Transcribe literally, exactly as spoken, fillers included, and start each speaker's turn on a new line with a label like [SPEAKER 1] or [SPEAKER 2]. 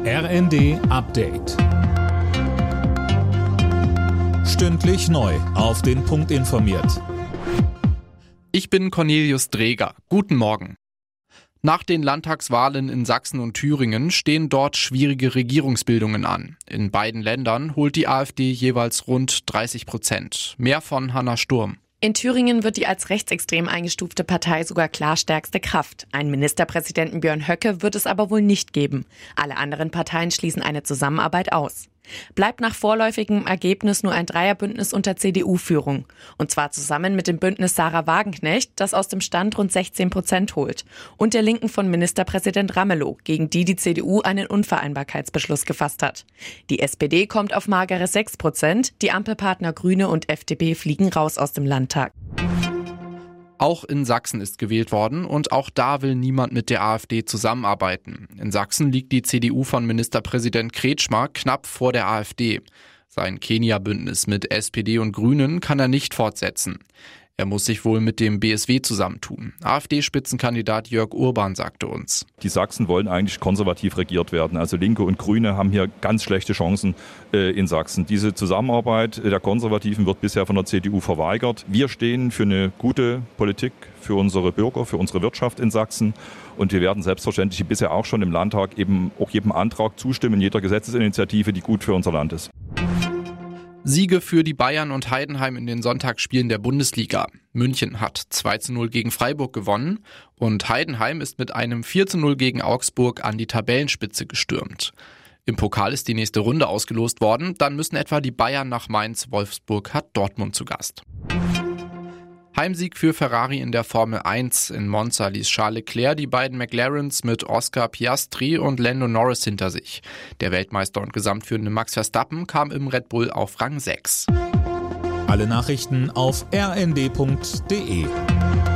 [SPEAKER 1] R N D Update. Stündlich neu auf den Punkt informiert.
[SPEAKER 2] Ich bin Cornelius Dreger. Guten Morgen. Nach den Landtagswahlen in Sachsen und Thüringen stehen dort schwierige Regierungsbildungen an. In beiden Ländern holt die AfD jeweils rund dreißig Prozent. Mehr von Hanna Sturm.
[SPEAKER 3] In Thüringen wird die als rechtsextrem eingestufte Partei sogar klar stärkste Kraft. Einen Ministerpräsidenten Björn Höcke wird es aber wohl nicht geben. Alle anderen Parteien schließen eine Zusammenarbeit aus. Bleibt nach vorläufigem Ergebnis nur ein Dreierbündnis unter C D U-Führung. Und zwar zusammen mit dem Bündnis Sarah Wagenknecht, das aus dem Stand rund sechzehn Prozent holt. Und der Linken von Ministerpräsident Ramelow, gegen die die C D U einen Unvereinbarkeitsbeschluss gefasst hat. Die S P D kommt auf magere sechs Prozent, die Ampelpartner Grüne und F D P fliegen raus aus dem Landtag.
[SPEAKER 2] Auch in Sachsen ist gewählt worden und auch da will niemand mit der AfD zusammenarbeiten. In Sachsen liegt die C D U von Ministerpräsident Kretschmer knapp vor der AfD. Sein Kenia-Bündnis mit S P D und Grünen kann er nicht fortsetzen. Er muss sich wohl mit dem B S W zusammentun. AfD-Spitzenkandidat Jörg Urban sagte uns:
[SPEAKER 4] Die Sachsen wollen eigentlich konservativ regiert werden. Also Linke und Grüne haben hier ganz schlechte Chancen äh, in Sachsen. Diese Zusammenarbeit der Konservativen wird bisher von der C D U verweigert. Wir stehen für eine gute Politik für unsere Bürger, für unsere Wirtschaft in Sachsen. Und wir werden selbstverständlich, wie bisher auch schon im Landtag, eben auch jedem Antrag zustimmen, jeder Gesetzesinitiative, die gut für unser Land ist.
[SPEAKER 2] Siege für die Bayern und Heidenheim in den Sonntagsspielen der Bundesliga. München hat zwei zu null gegen Freiburg gewonnen und Heidenheim ist mit einem vier zu null gegen Augsburg an die Tabellenspitze gestürmt. Im Pokal ist die nächste Runde ausgelost worden, dann müssen etwa die Bayern nach Mainz, Wolfsburg hat Dortmund zu Gast. Heimsieg für Ferrari in der Formel eins. In Monza ließ Charles Leclerc die beiden McLarens mit Oscar Piastri und Lando Norris hinter sich. Der Weltmeister und Gesamtführende Max Verstappen kam im Red Bull auf Rang sechs.
[SPEAKER 1] Alle Nachrichten auf r n d punkt d e.